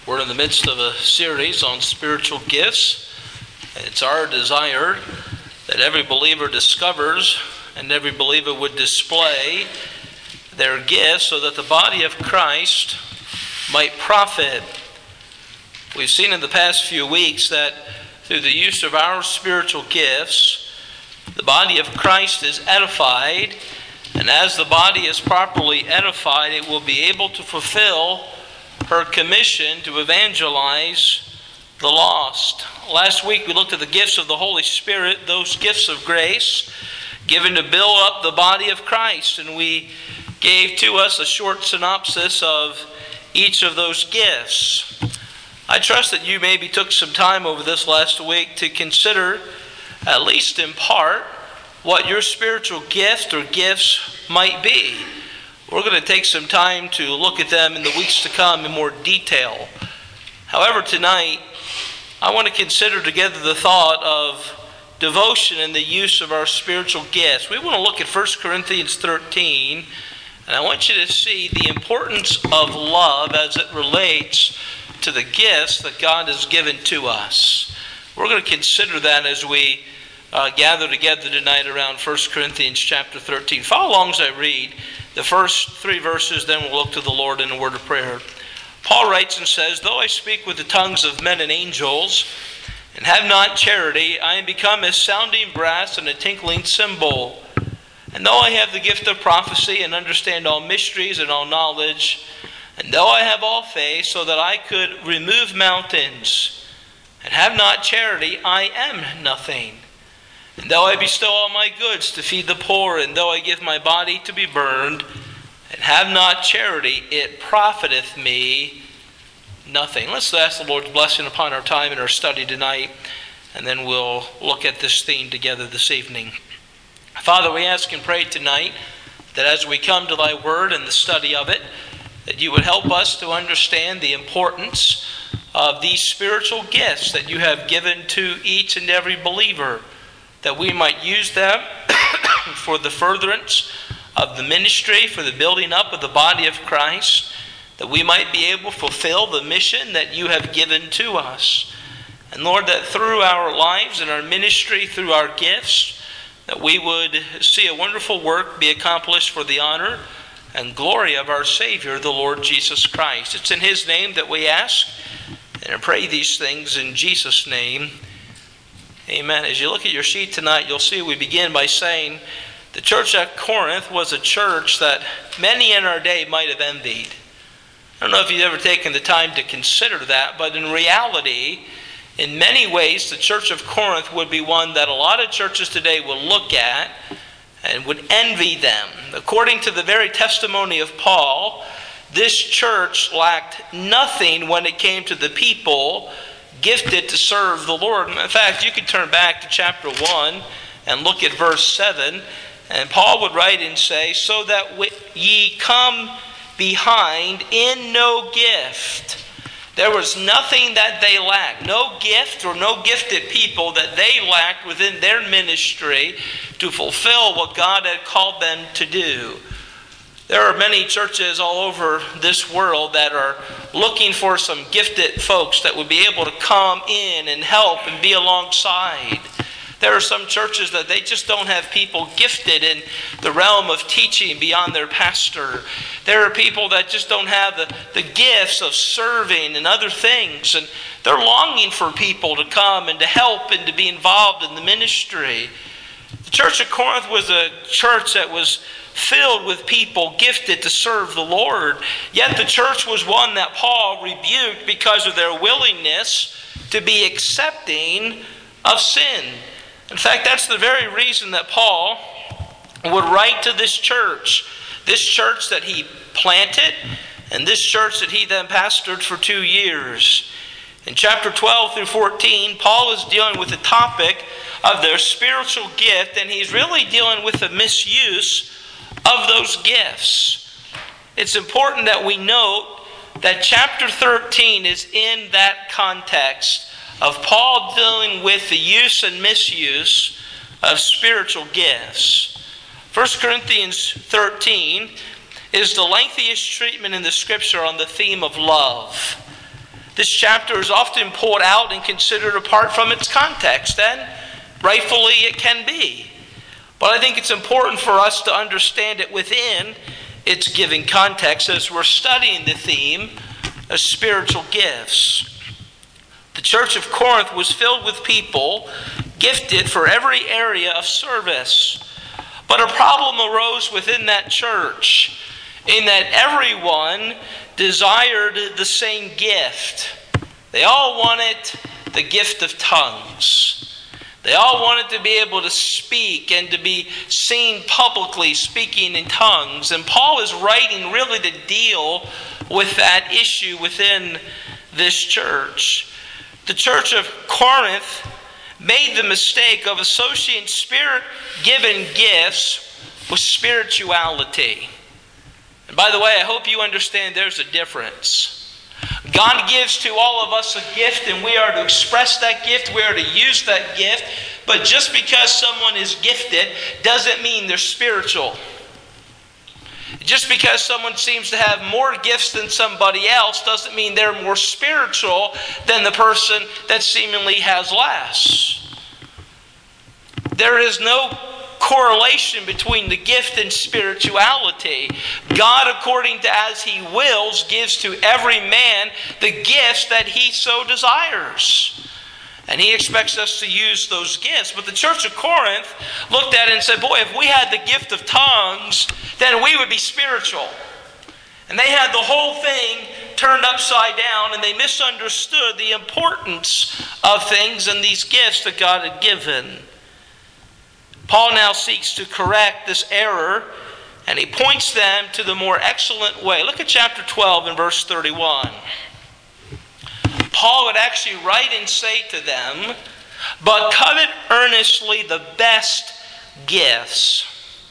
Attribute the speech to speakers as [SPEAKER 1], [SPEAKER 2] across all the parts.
[SPEAKER 1] We're in the midst of a series on spiritual gifts. It's our desire that every believer discovers and every believer would display their gifts so that the body of Christ might profit. We've seen in the past few weeks that through the use of our spiritual gifts, the body of Christ is edified, and as the body is properly edified, it will be able to fulfill her commission to evangelize the lost. Last week we looked at the gifts of the Holy Spirit, those gifts of grace given to build up the body of Christ, and we gave to us a short synopsis of each of those gifts. I trust that you maybe took some time over this last week to consider, at least in part, what your spiritual gift or gifts might be. We're going to take some time to look at them in the weeks to come in more detail. However, tonight, I want to consider together the thought of devotion and the use of our spiritual gifts. We want to look at 1 Corinthians 13, and I want you to see the importance of love as it relates to the gifts that God has given to us. We're going to consider that as we gather together tonight around 1 Corinthians chapter 13. Follow along as I read the first 3 verses, then we'll look to the Lord in a word of prayer. Paul writes and says, "Though I speak with the tongues of men and angels, and have not charity, I am become as sounding brass and a tinkling cymbal. And though I have the gift of prophecy and understand all mysteries and all knowledge, and though I have all faith so that I could remove mountains, and have not charity, I am nothing. And though I bestow all my goods to feed the poor, and though I give my body to be burned, and have not charity, it profiteth me nothing." Let's ask the Lord's blessing upon our time and our study tonight, and then we'll look at this theme together this evening. Father, we ask and pray tonight that as we come to thy word and the study of it, that you would help us to understand the importance of these spiritual gifts that you have given to each and every believer, that we might use them for the furtherance of the ministry, for the building up of the body of Christ, that we might be able to fulfill the mission that you have given to us. And Lord, that through our lives and our ministry, through our gifts, that we would see a wonderful work be accomplished for the honor and glory of our Savior, the Lord Jesus Christ. It's in His name that we ask and I pray these things in Jesus' name. Amen. As you look at your sheet tonight, you'll see we begin by saying the church at Corinth was a church that many in our day might have envied. I don't know if you've ever taken the time to consider that, but in reality, in many ways, the church of Corinth would be one that a lot of churches today will look at and would envy them. According to the very testimony of Paul, this church lacked nothing when it came to the people gifted to serve the Lord. In fact, you could turn back to chapter 1 and look at verse 7, and Paul would write and say, "So that ye come behind in no gift." There was nothing that they lacked, no gift or no gifted people that they lacked within their ministry to fulfill what God had called them to do. There are many churches all over this world that are looking for some gifted folks that would be able to come in and help and be alongside. There are some churches that they just don't have people gifted in the realm of teaching beyond their pastor. There are people that just don't have the gifts of serving and other things, and they're longing for people to come and to help and to be involved in the ministry. The church of Corinth was a church that was filled with people gifted to serve the Lord. Yet the church was one that Paul rebuked because of their willingness to be accepting of sin. In fact, that's the very reason that Paul would write to this church that he planted and this church that he then pastored for 2 years. In chapter 12 through 14, Paul is dealing with the topic of their spiritual gift, and he's really dealing with the misuse of those gifts. It's important that we note that chapter 13 is in that context of Paul dealing with the use and misuse of spiritual gifts. 1 Corinthians 13 is the lengthiest treatment in the Scripture on the theme of love. This chapter is often pulled out and considered apart from its context, and rightfully it can be. But I think it's important for us to understand it within its given context as we're studying the theme of spiritual gifts. The church of Corinth was filled with people gifted for every area of service. But a problem arose within that church in that everyone desired the same gift. They all wanted the gift of tongues. They all wanted to be able to speak and to be seen publicly speaking in tongues. And Paul is writing really to deal with that issue within this church. The church of Corinth made the mistake of associating spirit-given gifts with spirituality. And by the way, I hope you understand there's a difference. God gives to all of us a gift, and we are to express that gift, we are to use that gift. But just because someone is gifted doesn't mean they're spiritual. Just because someone seems to have more gifts than somebody else doesn't mean they're more spiritual than the person that seemingly has less. There is no correlation between the gift and spirituality. God, according to as He wills, gives to every man the gifts that he so desires. And He expects us to use those gifts. But the church of Corinth looked at it and said, boy, if we had the gift of tongues, then we would be spiritual. And they had the whole thing turned upside down, and they misunderstood the importance of things and these gifts that God had given. Paul now seeks to correct this error, and he points them to the more excellent way. Look at chapter 12 and verse 31. Paul would actually write and say to them, "But covet earnestly the best gifts,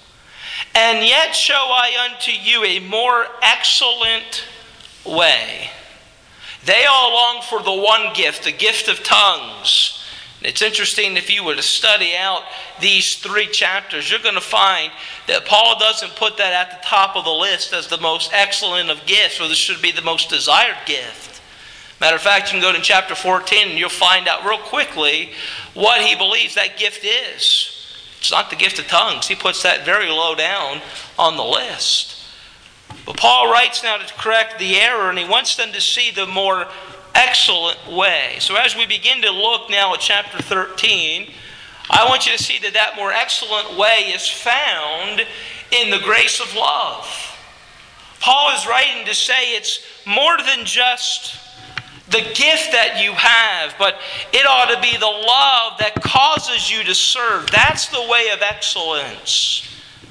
[SPEAKER 1] and yet show I unto you a more excellent way." They all long for the one gift, the gift of tongues. It's interesting, if you were to study out these 3 chapters, you're going to find that Paul doesn't put that at the top of the list as the most excellent of gifts, or this should be the most desired gift. Matter of fact, you can go to chapter 14 and you'll find out real quickly what he believes that gift is. It's not the gift of tongues. He puts that very low down on the list. But Paul writes now to correct the error, and he wants them to see the more excellent way. So as we begin to look now at chapter 13, I want you to see that that more excellent way is found in the grace of love. Paul is writing to say it's more than just the gift that you have, but it ought to be the love that causes you to serve. That's the way of excellence.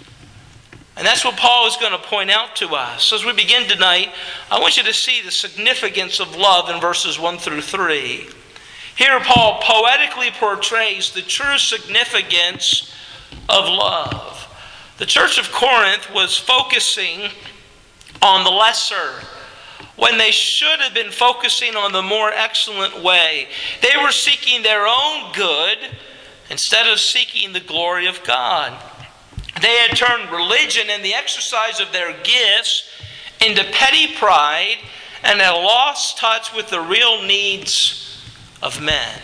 [SPEAKER 1] And that's what Paul is going to point out to us. As we begin tonight, I want you to see the significance of love in verses 1 through 3. Here Paul poetically portrays the true significance of love. The church of Corinth was focusing on the lesser when they should have been focusing on the more excellent way. They were seeking their own good instead of seeking the glory of God. They had turned religion and the exercise of their gifts into petty pride and had lost touch with the real needs of men.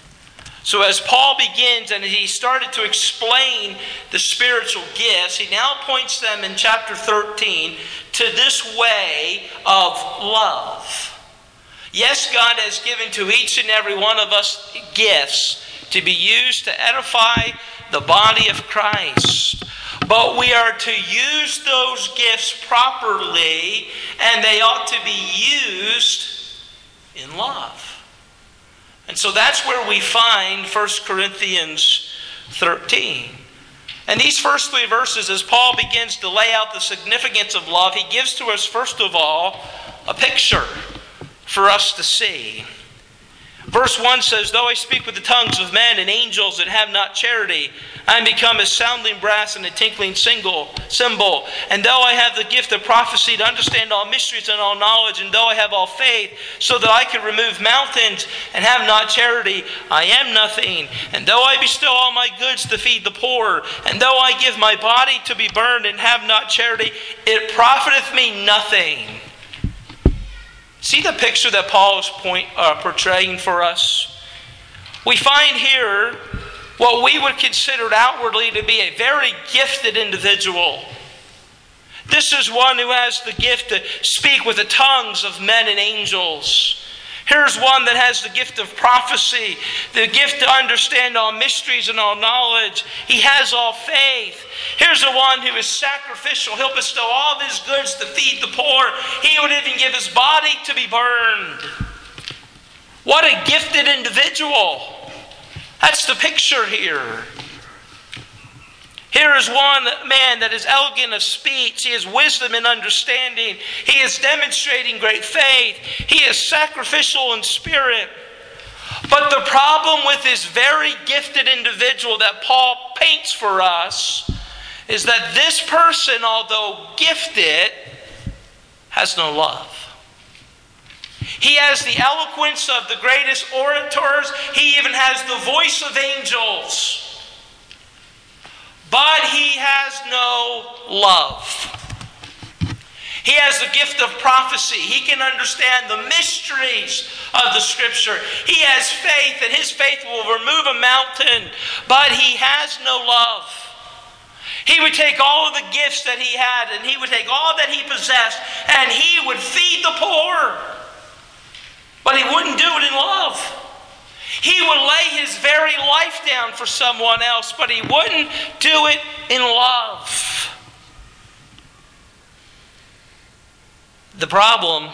[SPEAKER 1] So as Paul begins and he started to explain the spiritual gifts, he now points them in chapter 13 to this way of love. Yes, God has given to each and every one of us gifts to be used to edify the body of Christ. But we are to use those gifts properly, and they ought to be used in love. And so that's where we find 1 Corinthians 13. And these first 3 verses, as Paul begins to lay out the significance of love, he gives to us, first of all, a picture for us to see. Verse 1 says, "Though I speak with the tongues of men and angels and have not charity, I am become as sounding brass and a tinkling cymbal. And though I have the gift of prophecy to understand all mysteries and all knowledge, and though I have all faith, so that I could remove mountains and have not charity, I am nothing. And though I bestow all my goods to feed the poor, and though I give my body to be burned and have not charity, it profiteth me nothing." See the picture that Paul is portraying for us? We find here what we would consider outwardly to be a very gifted individual. This is one who has the gift to speak with the tongues of men and angels. Here's one that has the gift of prophecy, the gift to understand all mysteries and all knowledge. He has all faith. Here's the one who is sacrificial. He'll bestow all of his goods to feed the poor. He would even give his body to be burned. What a gifted individual. That's the picture here. Here is one man that is elegant of speech. He has wisdom and understanding. He is demonstrating great faith. He is sacrificial in spirit. But the problem with this very gifted individual that Paul paints for us is that this person, although gifted, has no love. He has the eloquence of the greatest orators. He even has the voice of angels. But he has no love. He has the gift of prophecy. He can understand the mysteries of the Scripture. He has faith, and his faith will remove a mountain, but he has no love. He would take all of the gifts that he had, and he would take all that he possessed, and he would feed the poor. But he wouldn't do it in love. He would lay his very life down for someone else, but he wouldn't do it in love. The problem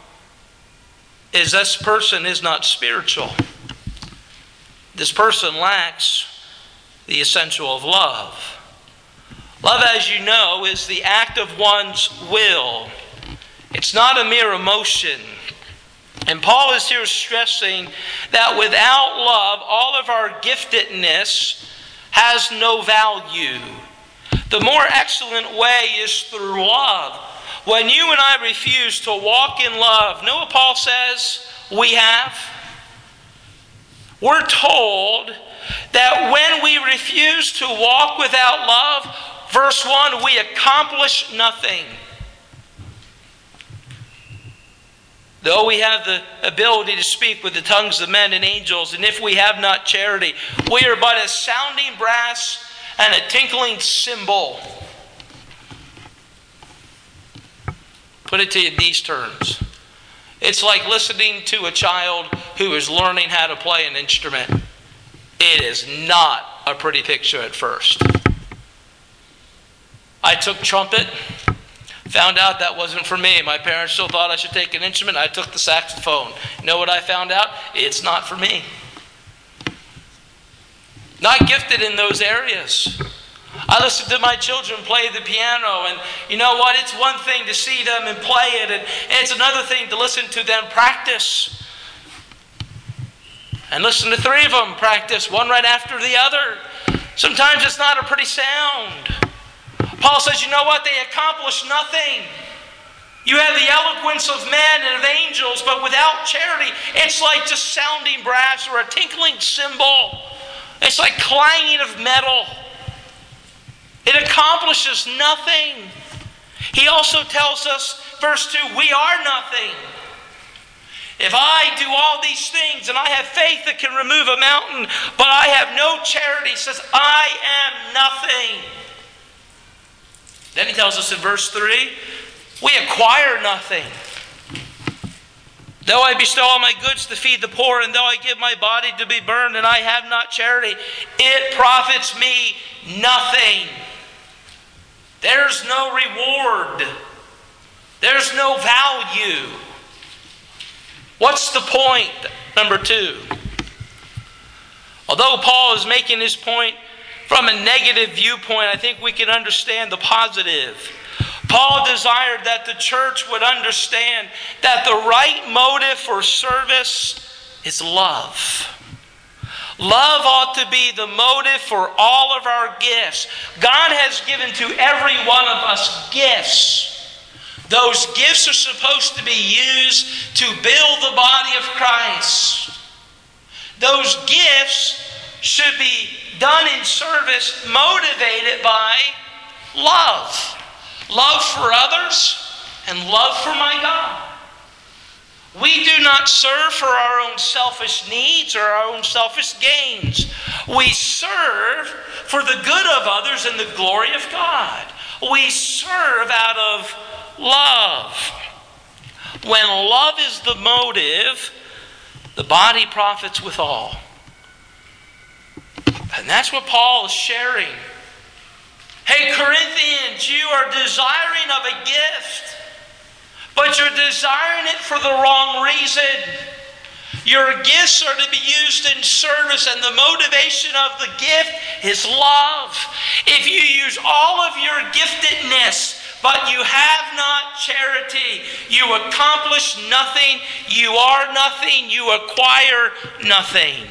[SPEAKER 1] is this person is not spiritual. This person lacks the essential of love. Love, as you know, is the act of one's will. It's not a mere emotion. And Paul is here stressing that without love, all of our giftedness has no value. The more excellent way is through love. When you and I refuse to walk in love, know what Paul says we have? We're told that when we refuse to walk without love, verse 1, we accomplish nothing. Though we have the ability to speak with the tongues of men and angels, and if we have not charity, we are but a sounding brass and a tinkling cymbal. Put it to you in these terms. It's like listening to a child who is learning how to play an instrument. It is not a pretty picture at first. I took trumpet. Found out that wasn't for me. My parents still thought I should take an instrument. I took the saxophone. You know what I found out? It's not for me. Not gifted in those areas. I listen to my children play the piano, and you know what? It's one thing to see them and play it, and it's another thing to listen to them practice. And listen to three of them practice, one right after the other. Sometimes it's not a pretty sound. Paul says, you know what? They accomplish nothing. You have the eloquence of men and of angels, but without charity, it's like just sounding brass or a tinkling cymbal. It's like clanging of metal. It accomplishes nothing. He also tells us, verse 2, we are nothing. If I do all these things and I have faith that can remove a mountain, but I have no charity, he says, I am nothing. Then he tells us in verse 3, we acquire nothing. Though I bestow all my goods to feed the poor, and though I give my body to be burned, and I have not charity, it profits me nothing. There's no reward. There's no value. What's the point? Number 2. Although Paul is making his point from a negative viewpoint, I think we can understand the positive. Paul desired that the church would understand that the right motive for service is love. Love ought to be the motive for all of our gifts. God has given to every one of us gifts. Those gifts are supposed to be used to build the body of Christ. Those gifts should be done in service, motivated by love. Love for others and love for my God. We do not serve for our own selfish needs or our own selfish gains. We serve for the good of others and the glory of God. We serve out of love. When love is the motive, the body profits withal. And that's what Paul is sharing. Hey, Corinthians, you are desiring of a gift, but you're desiring it for the wrong reason. Your gifts are to be used in service, and the motivation of the gift is love. If you use all of your giftedness, but you have not charity, you accomplish nothing, you are nothing, you acquire nothing.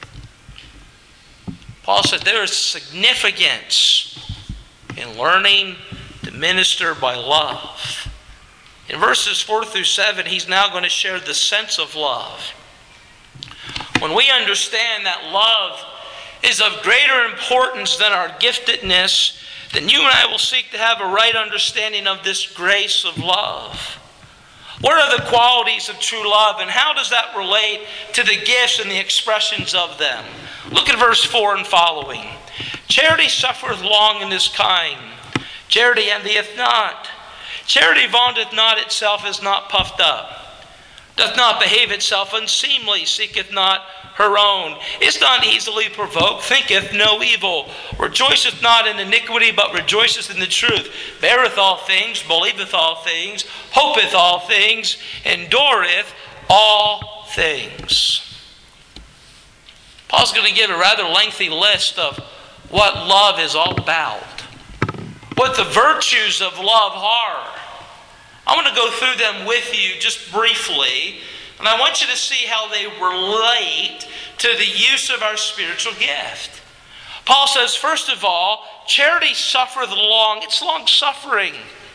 [SPEAKER 1] Paul said there is significance in learning to minister by love. In verses 4 through 7, he's now going to share the sense of love. When we understand that love is of greater importance than our giftedness, then you and I will seek to have a right understanding of this grace of love. What are the qualities of true love, and how does that relate to the gifts and the expressions of them? Look at verse 4 and following. Charity suffereth long and is kind. Charity envieth not. Charity vaunteth not itself, is not puffed up, doth not behave itself unseemly, seeketh not her own, is not easily provoked, thinketh no evil, rejoiceth not in iniquity, but rejoiceth in the truth, beareth all things, believeth all things, hopeth all things, endureth all things. Paul's going to give a rather lengthy list of what love is all about, what the virtues of love are. I want to go through them with you just briefly, and I want you to see how they relate to the use of our spiritual gift. Paul says, first of all, charity suffereth long. It's long-suffering.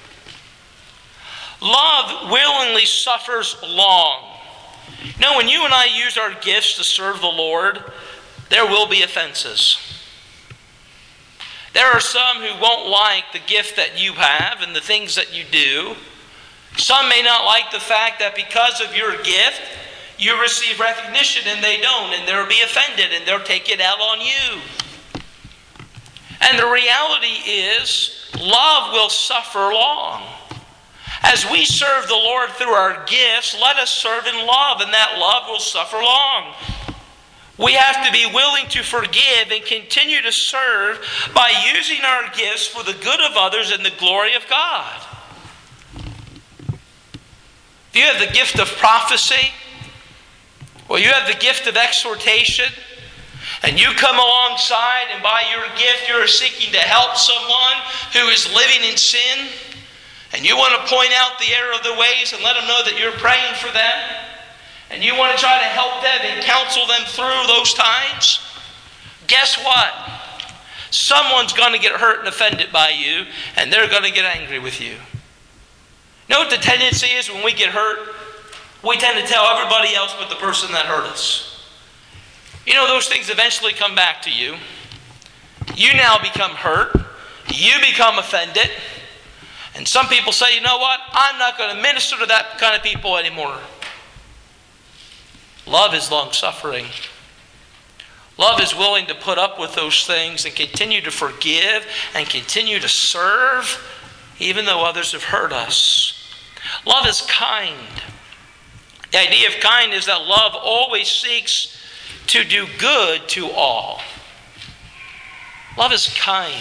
[SPEAKER 1] Love willingly suffers long. Now, when you and I use our gifts to serve the Lord, there will be offenses. There are some who won't like the gift that you have and the things that you do. Some may not like the fact that because of your gift, you receive recognition and they don't, and they'll be offended and they'll take it out on you. And the reality is, love will suffer long. As we serve the Lord through our gifts, let us serve in love, and that love will suffer long. We have to be willing to forgive and continue to serve by using our gifts for the good of others and the glory of God. If you have the gift of prophecy, or you have the gift of exhortation, and you come alongside and by your gift you're seeking to help someone who is living in sin, and you want to point out the error of their ways and let them know that you're praying for them, and you want to try to help them and counsel them through those times, guess what? Someone's going to get hurt and offended by you, and they're going to get angry with you. You know what the tendency is when we get hurt? We tend to tell everybody else but the person that hurt us. You know, those things eventually come back to you. You now become hurt. You become offended. And some people say, you know what? I'm not going to minister to that kind of people anymore. Love is long-suffering. Love is willing to put up with those things and continue to forgive and continue to serve even though others have hurt us. Love is kind. The idea of kind is that love always seeks to do good to all. Love is kind.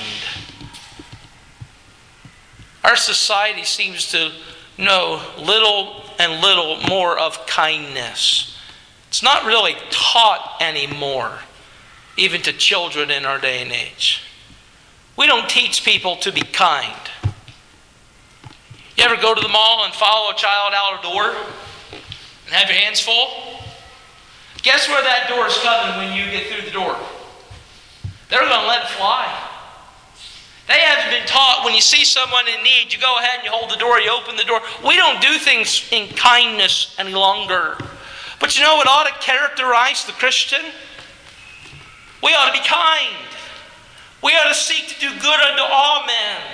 [SPEAKER 1] Our society seems to know little and little more of kindness. It's not really taught anymore, even to children in our day and age. We don't teach people to be kind. You ever go to the mall and follow a child out a door and have your hands full? Guess where that door is coming when you get through the door? They're going to let it fly. They haven't been taught when you see someone in need, you go ahead and you hold the door, you open the door. We don't do things in kindness any longer. But you know what ought to characterize the Christian? We ought to be kind. We ought to seek to do good unto all men.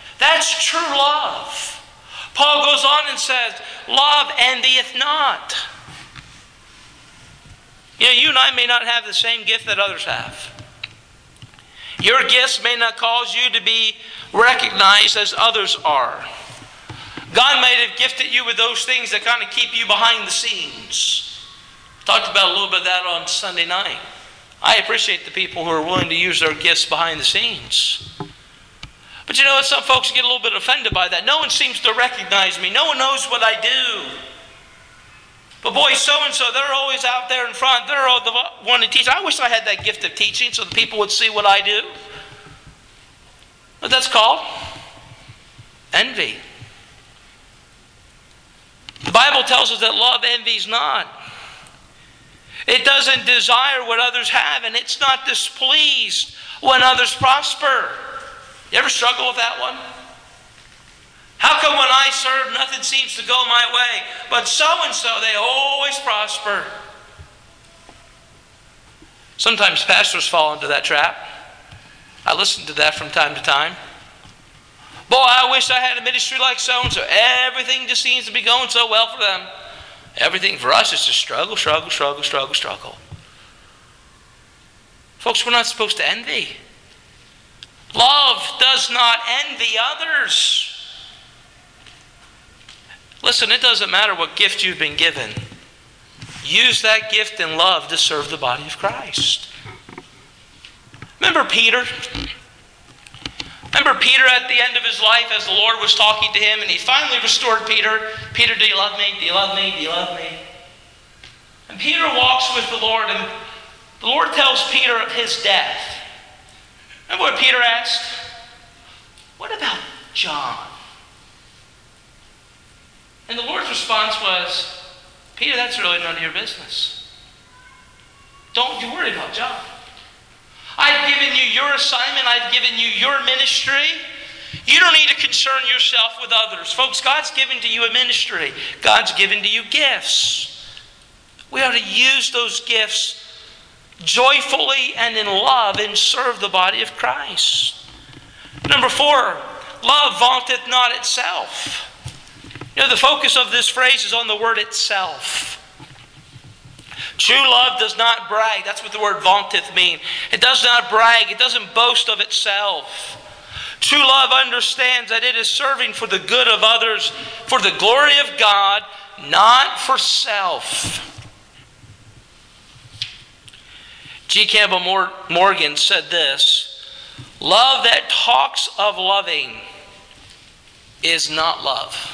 [SPEAKER 1] That's true love. Paul goes on and says, love envieth not. You know, you and I may not have the same gift that others have. Your gifts may not cause you to be recognized as others are. God might have gifted you with those things that kind of keep you behind the scenes. Talked about a little bit of that on Sunday night. I appreciate the people who are willing to use their gifts behind the scenes. But you know what? Some folks get a little bit offended by that. No one seems to recognize me. No one knows what I do. But boy, so-and-so, they're always out there in front. They're all the one to teach. I wish I had that gift of teaching so the people would see what I do. What that's called? Envy. The Bible tells us that love envies not. It doesn't desire what others have, and it's not displeased when others prosper. You ever struggle with that one? How come when I serve, nothing seems to go my way? But so-and-so, they always prosper. Sometimes pastors fall into that trap. I listen to that from time to time. Boy, I wish I had a ministry like so-and-so. Everything just seems to be going so well for them. Everything for us is just struggle. Folks, we're not supposed to envy. Love does not envy others. Listen, it doesn't matter what gift you've been given. Use that gift in love to serve the body of Christ. Remember Peter? Remember Peter at the end of his life as the Lord was talking to him and he finally restored Peter. Peter, do you love me? Do you love me? Do you love me? And Peter walks with the Lord and the Lord tells Peter of his death. Remember what Peter asked? What about John? And the Lord's response was, Peter, that's really none of your business. Don't you worry about John. I've given you your assignment. I've given you your ministry. You don't need to concern yourself with others. Folks, God's given to you a ministry. God's given to you gifts. We ought to use those gifts joyfully and in love and serve the body of Christ. Number 4, love vaunteth not itself. You know, the focus of this phrase is on the word itself. True love does not brag. That's what the word vaunteth means. It does not brag. It doesn't boast of itself. True love understands that it is serving for the good of others, for the glory of God, not for self. G. Campbell Morgan said this: love that talks of loving is not love.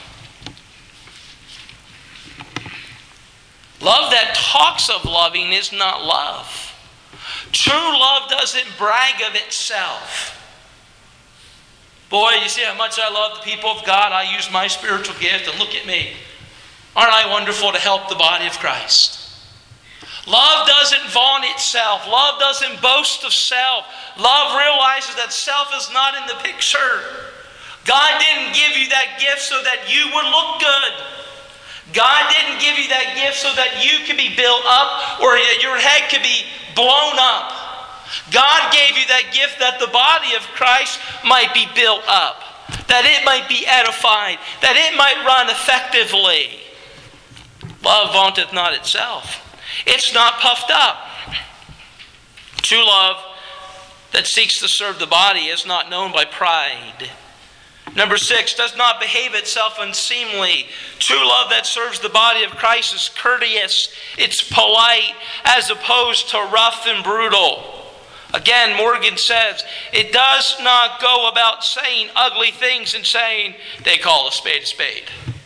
[SPEAKER 1] Love that talks of loving is not love. True love doesn't brag of itself. Boy, you see how much I love the people of God. I use my spiritual gift and look at me. Aren't I wonderful to help the body of Christ? Love doesn't vaunt itself. Love doesn't boast of self. Love realizes that self is not in the picture. God didn't give you that gift so that you would look good. God didn't give you that gift so that you could be built up or your head could be blown up. God gave you that gift that the body of Christ might be built up, that it might be edified, that it might run effectively. Love vaunteth not itself. It's not puffed up. True love that seeks to serve the body is not known by pride. Number 6, does not behave itself unseemly. True love that serves the body of Christ is courteous. It's polite as opposed to rough and brutal. Again, Morgan says, it does not go about saying ugly things and saying, they call a spade a spade.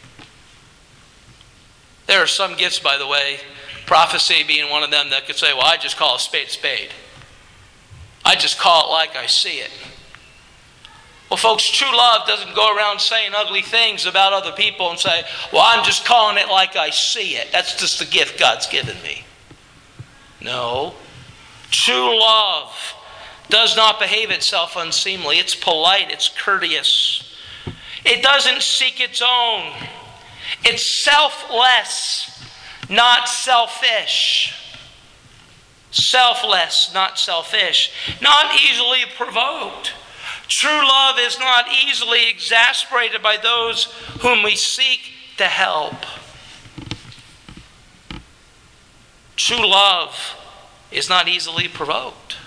[SPEAKER 1] There are some gifts, by the way, prophecy being one of them, that could say, well, I just call a spade a spade. I just call it like I see it. Well, folks, true love doesn't go around saying ugly things about other people and say, well, I'm just calling it like I see it. That's just the gift God's given me. No. True love does not behave itself unseemly. It's polite. It's courteous. It doesn't seek its own. It's selfless, not selfish. Selfless, not selfish. Not easily provoked. True love is not easily exasperated by those whom we seek to help. True love is not easily provoked.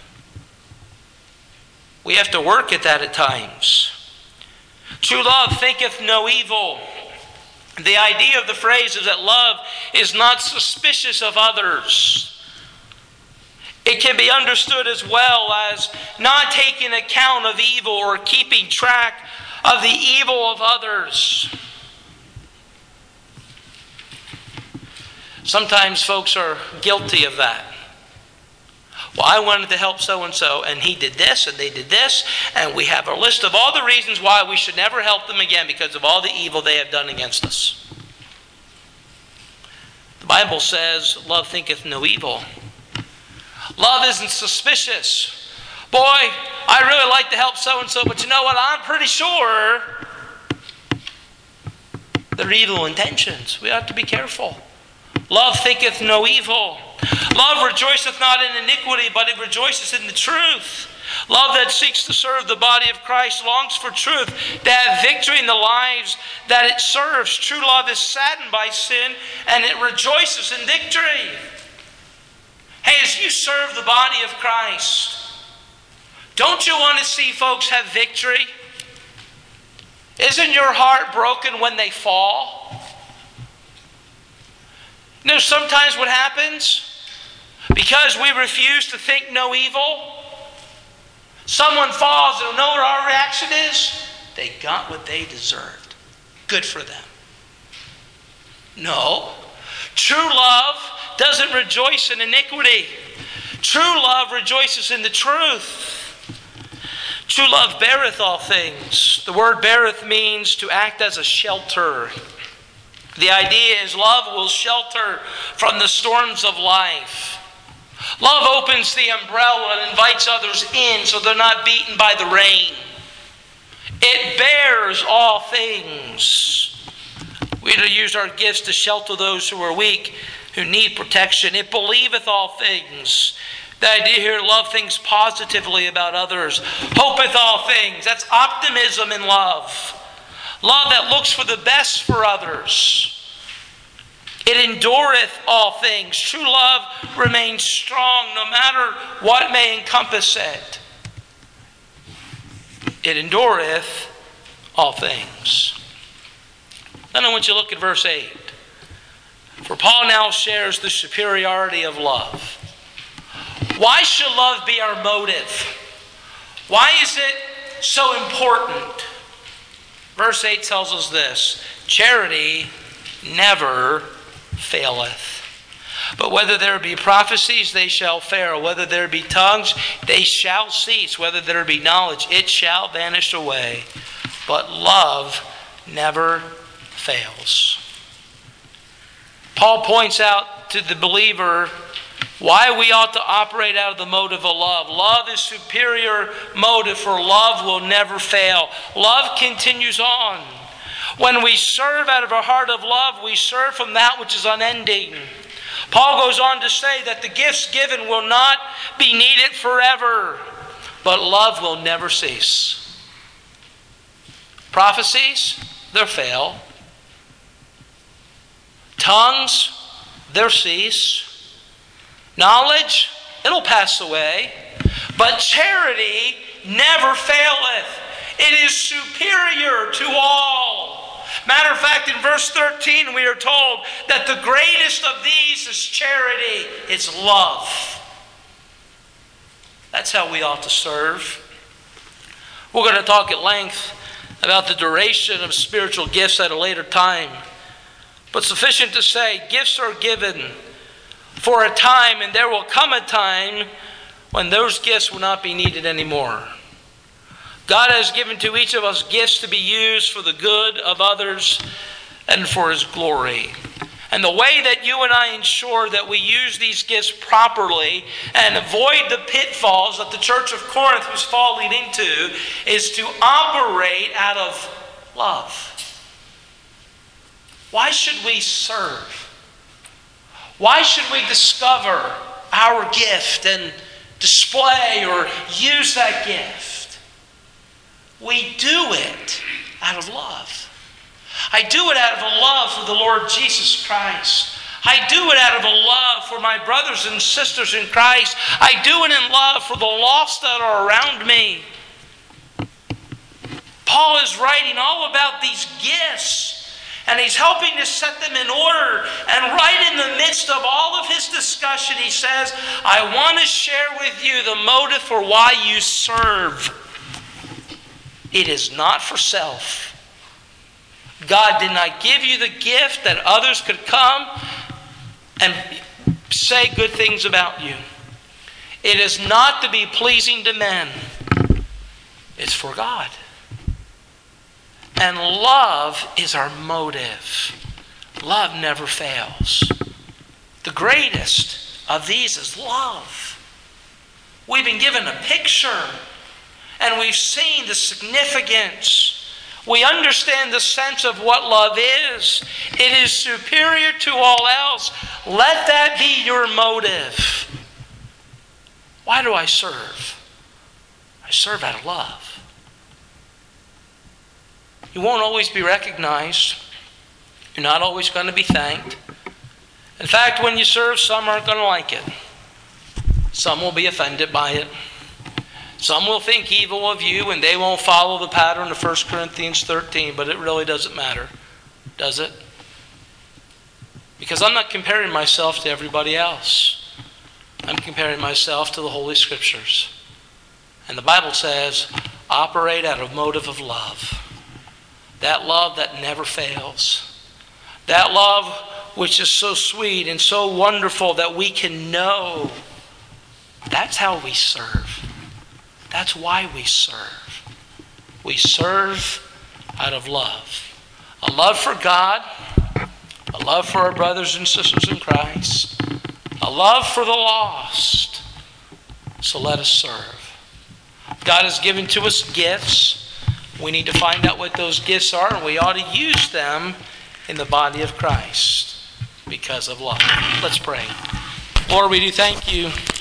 [SPEAKER 1] We have to work at that at times. True love thinketh no evil. The idea of the phrase is that love is not suspicious of others. It can be understood as well as not taking account of evil or keeping track of the evil of others. Sometimes folks are guilty of that. Well, I wanted to help so-and-so, and he did this, and they did this, and we have a list of all the reasons why we should never help them again because of all the evil they have done against us. The Bible says, love thinketh no evil. Love isn't suspicious. Boy, I really like to help so-and-so, but you know what? I'm pretty sure they're evil intentions. We have to be careful. Love thinketh no evil. Love rejoiceth not in iniquity, but it rejoiceth in the truth. Love that seeks to serve the body of Christ longs for truth, to have victory in the lives that it serves. True love is saddened by sin, and it rejoices in victory. Hey, as you serve the body of Christ, don't you want to see folks have victory? Isn't your heart broken when they fall? You know, sometimes what happens, because we refuse to think no evil, someone falls and you know what our reaction is? They got what they deserved. Good for them. No. True love doesn't rejoice in iniquity. True love rejoices in the truth. True love beareth all things. The word beareth means to act as a shelter. The idea is love will shelter from the storms of life. Love opens the umbrella and invites others in so they're not beaten by the rain. It bears all things. We are to use our gifts to shelter those who are weak, who need protection. It believeth all things. The idea here, love thinks positively about others. Hopeth all things. That's optimism in love. Love that looks for the best for others. It endureth all things. True love remains strong no matter what may encompass it. It endureth all things. Then I want you to look at verse 8. For Paul now shares the superiority of love. Why should love be our motive? Why is it so important? Verse 8 tells us this: charity never faileth. But whether there be prophecies, they shall fail. Whether there be tongues, they shall cease. Whether there be knowledge, it shall vanish away. But love never fails. Paul points out to the believer why we ought to operate out of the motive of love. Love is superior motive, for love will never fail. Love continues on. When we serve out of a heart of love, we serve from that which is unending. Paul goes on to say that the gifts given will not be needed forever, but love will never cease. Prophecies, they'll fail. Tongues, they'll cease. Knowledge, it'll pass away. But charity never faileth. It is superior to all. Matter of fact, in verse 13, we are told that the greatest of these is charity. It's love. That's how we ought to serve. We're going to talk at length about the duration of spiritual gifts at a later time. But sufficient to say, gifts are given for a time, and there will come a time when those gifts will not be needed anymore. God has given to each of us gifts to be used for the good of others and for His glory. And the way that you and I ensure that we use these gifts properly and avoid the pitfalls that the church of Corinth was falling into is to operate out of love. Why should we serve? Why should we discover our gift and display or use that gift? We do it out of love. I do it out of a love for the Lord Jesus Christ. I do it out of a love for my brothers and sisters in Christ. I do it in love for the lost that are around me. Paul is writing all about these gifts, and he's helping to set them in order. And right in the midst of all of his discussion, he says, I want to share with you the motive for why you serve. It is not for self. God did not give you the gift that others could come and say good things about you. It is not to be pleasing to men. It's for God. And love is our motive. Love never fails. The greatest of these is love. We've been given a picture, and we've seen the significance. We understand the sense of what love is. It is superior to all else. Let that be your motive. Why do I serve? I serve out of love. You won't always be recognized. You're not always going to be thanked. In fact, when you serve, some aren't going to like it. Some will be offended by it. Some will think evil of you, and they won't follow the pattern of 1 Corinthians 13, but it really doesn't matter, does it? Because I'm not comparing myself to everybody else. I'm comparing myself to the Holy Scriptures. And the Bible says, operate out of motive of love. That love that never fails. That love which is so sweet and so wonderful that we can know. That's how we serve. That's why we serve. We serve out of love. A love for God, a love for our brothers and sisters in Christ, a love for the lost. So let us serve. God has given to us gifts. We need to find out what those gifts are, and we ought to use them in the body of Christ because of love. Let's pray. Lord, we do thank you